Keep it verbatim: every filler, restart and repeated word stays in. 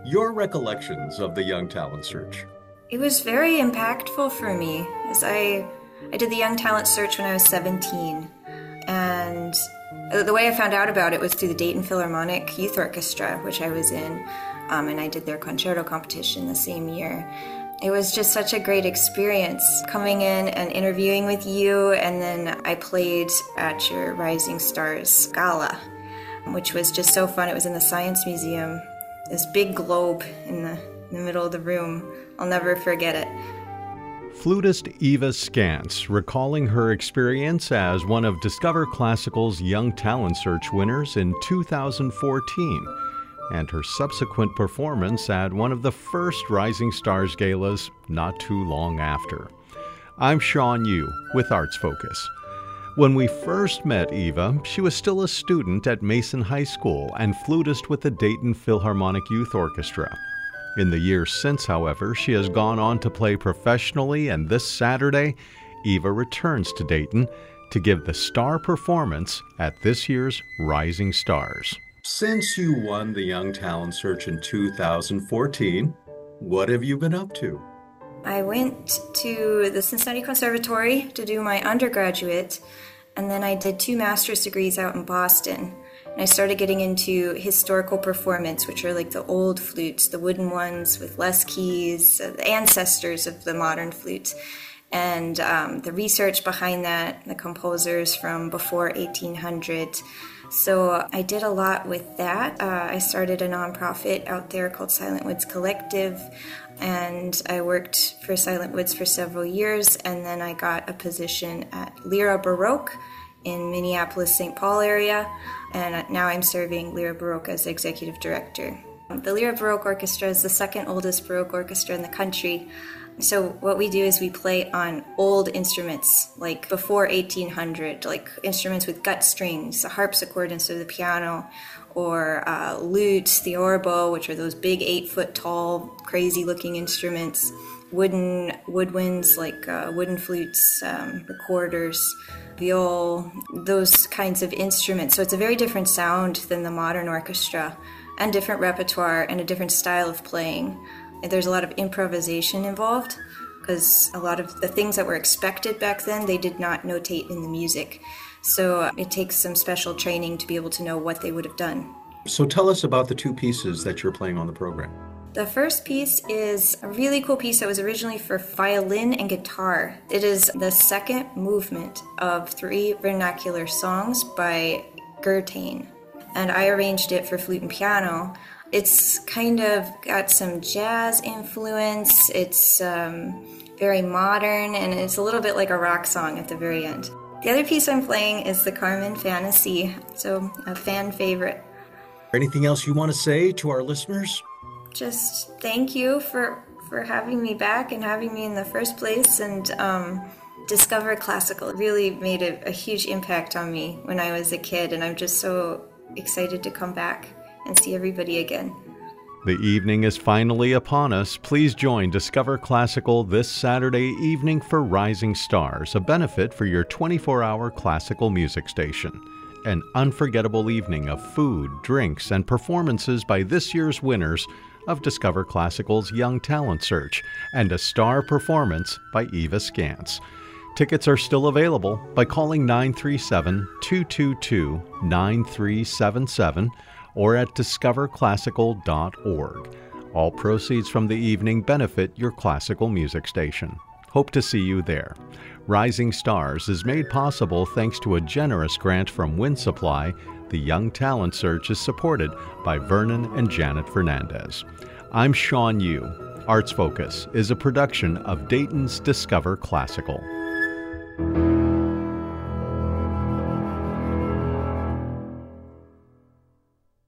Your recollections of the Young Talent Search. It was very impactful for me, as I I did the Young Talent Search when I was seventeen, and the way I found out about it was through the Dayton Philharmonic Youth Orchestra, which I was in, um, and I did their concerto competition the same year. It was just such a great experience coming in and interviewing with you, and then I played at your Rising Stars Gala, which was just so fun. It was in the Science Museum, this big globe in the, in the middle of the room. I'll never forget it. Flutist Eva Skantz recalling her experience as one of Discover Classical's Young Talent Search winners in two thousand fourteen, and her subsequent performance at one of the first Rising Stars galas not too long after. I'm Sean Yu with Arts Focus. When we first met Eva, she was still a student at Mason High School and flutist with the Dayton Philharmonic Youth Orchestra. In the years since, however, she has gone on to play professionally, and this Saturday, Eva returns to Dayton to give the star performance at this year's Rising Stars. Since you won the Young Talent Search in two thousand fourteen, what have you been up to? I went to the Cincinnati Conservatory to do my undergraduate, and then I did two master's degrees out in Boston. And I started getting into historical performance, which are like the old flutes, the wooden ones with less keys, uh, the ancestors of the modern flute. And um, the research behind that, the composers from before eighteen hundred. So I did a lot with that. Uh, I started a nonprofit out there called Silent Woods Collective, and I worked for Silent Woods for several years, and then I got a position at Lyra Baroque in Minneapolis, Saint Paul area, and now I'm serving Lyra Baroque as executive director. The Lyra Baroque Orchestra is the second oldest Baroque orchestra in the country. So what we do is we play on old instruments, like before eighteen hundred, like instruments with gut strings, a harpsichord instead of the piano, or uh, lute, the oboe, which are those big eight-foot tall, crazy-looking instruments, wooden woodwinds like uh, wooden flutes, um, recorders, viol, those kinds of instruments. So it's a very different sound than the modern orchestra, and different repertoire and a different style of playing. There's a lot of improvisation involved, because a lot of the things that were expected back then, they did not notate in the music. So uh, it takes some special training to be able to know what they would have done. So tell us about the two pieces that you're playing on the program. The first piece is a really cool piece that was originally for violin and guitar. It is the second movement of three vernacular songs by Gurtain, and I arranged it for flute and piano. It's kind of got some jazz influence, it's um, very modern, and it's a little bit like a rock song at the very end. The other piece I'm playing is the Carmen Fantasy, so a fan favorite. Anything else you want to say to our listeners? Just thank you for, for having me back and having me in the first place, and um, Discover Classical really made a, a huge impact on me when I was a kid, and I'm just so excited to come back and see everybody again. The evening is finally upon us. Please join Discover Classical this Saturday evening for Rising Stars, a benefit for your twenty-four hour classical music station. An unforgettable evening of food, drinks, and performances by this year's winners of Discover Classical's Young Talent Search, and a star performance by Eva Skantz. Tickets are still available by calling nine three seven, two two two, nine three seven seven or at discover classical dot org. All proceeds from the evening benefit your classical music station. Hope to see you there. Rising Stars is made possible thanks to a generous grant from Wind Supply. The Young Talent Search is supported by Vernon and Janet Fernandez. I'm Sean Yu. Arts Focus is a production of Dayton's Discover Classical.